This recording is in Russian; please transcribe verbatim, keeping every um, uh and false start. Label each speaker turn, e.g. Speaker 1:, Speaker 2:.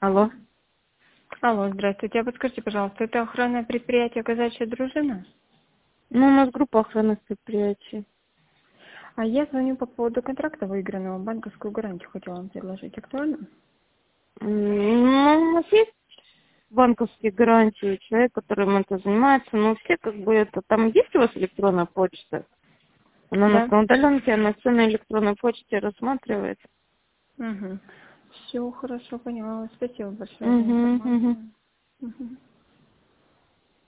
Speaker 1: Алло.
Speaker 2: Алло, здравствуйте. А подскажите, пожалуйста, это охранное предприятие «Казачья дружина»?
Speaker 1: Ну, у нас группа охранных предприятий.
Speaker 2: А я звоню по поводу контракта выигранного. Банковскую гарантию хотела вам предложить. Актуально?
Speaker 1: М, Ну, у нас есть банковские гарантии, человек, которым это занимается, но все как бы это... Там есть у вас электронная почта? Она у нас
Speaker 2: Да.
Speaker 1: на удаленке, она все на электронной почте рассматривает.
Speaker 2: Угу. Все хорошо, поняла. Спасибо большое за
Speaker 1: Угу, угу.
Speaker 2: информацию. Мгм.